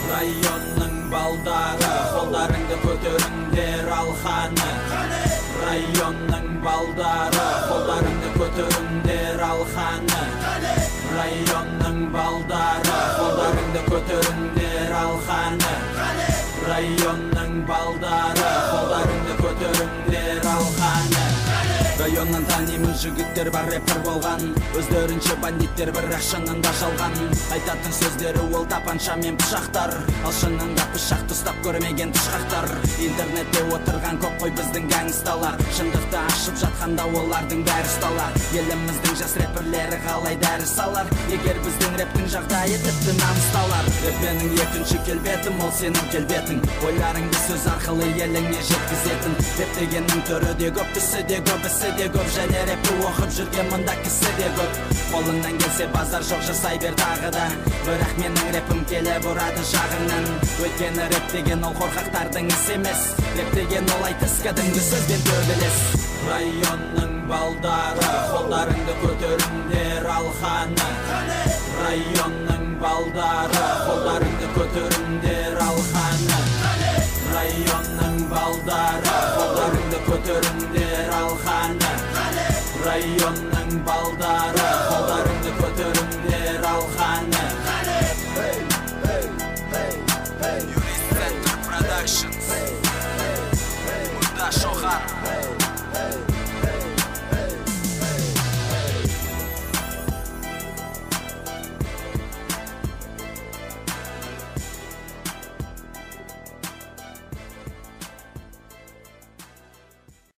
Rayonның балдары, қолдарыңды көтеріңдер алханы. Rayonның балдары, қолдарыңды көтеріңдер алханы. Rayonның балдары, қолдарыңды көтеріңдер алханы. Rayonның балдары, қолдарыңды көтеріңдер алханы. Районнан танимын жігіттер бар рэпер болған, өздерінше бандиттер бірақ шынында жалған. Айтатын сөздері ол тапанша мен пышақтар, ал шынында пышақты ұстап көрмеген тышқақтар. Интернетте отырған көп қой біздің гангсталар, шындықты ашып жатқанда олардың бәрі ұсталар. Еліміздің жас рэперлері қалай дәріс алар, егер біздің рэптің жағдайы тіпті намысталар. Рэп менің екінші келбетім, ол сенің келбетің, ойларыңды сөз арқылы еліңе жеткізетін. Рэп дегеннің түрі де көп, түсі де көп, ісі де көп, және рэпті оқып жүрген мұнда кісі де көп. Қолыңнан келсе базар жоқ, жасай бер тағы да, бірақ менің рэпім келе бұрады жағыңнан. Өйткені рэп деген ол қорқақтардың іс емес, рэп деген ол айтыс кәдімгі сөзбен төбелес. Районның балдары, қолдарыңды көтеріңдер алханы. Районның балдары, қолдарыңды көтеріңдер алханы. Rayonның балдары, қолдарыңды көтеріңдер алханы. Rayonның балдары,